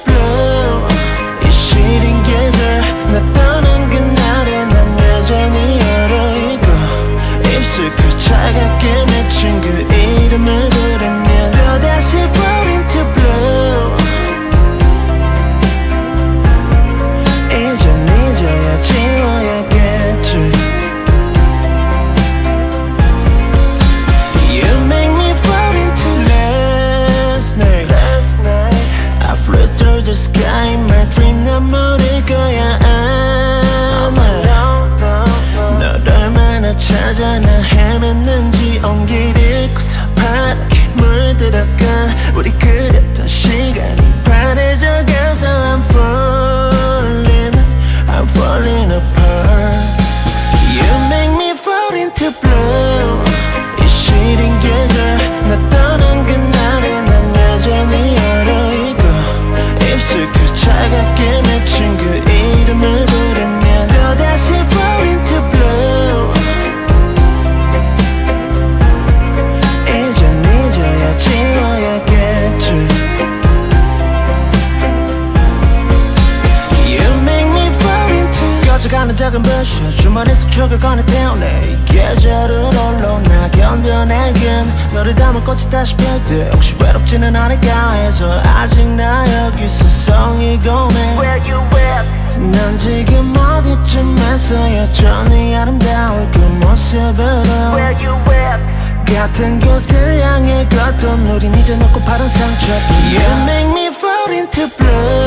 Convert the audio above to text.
blue. 이 시린 계절 나 떠난 그날에 난 여전히 얼어있고 입술 그 차갑게 맺힌 그 이름을 부르면 또다시 fall into blue. 이젠 잊어야 지워야겠지. You make me fall into last night. I flew through the sky. My dream 난 모를 거야 아마. 널 얼마나 찾아 나 헤맸는지 온길 잃고서 파랗게 물들어간 우리 그랬던 시간이 바래져가서 I'm falling apart. You make me fall into blue. 이 시린 계절 나 떠난 그날에 난 여전히 얼어있고 입술 그 차갑게 맺힌 그 이름을 부르면 또다시 fall into blue. 이젠 잊어야 지워야겠지. 꺼져가는 작은 불씨 주머니에서 촉을 꺼내대어 내 계절을 홀로 나 견뎌내긴 너를 담은 꽃이 다시 펴도 혹시 외롭지는 않을까 해서 아직 나 여기서 성이곤 해. Where you at? 난 지금 어디쯤에서 여전히 아름다울 그 모습으로 Where you at? 같은 곳을 향해 걷던 우린 잊어놓고 파란 상처 You make me fall into blue.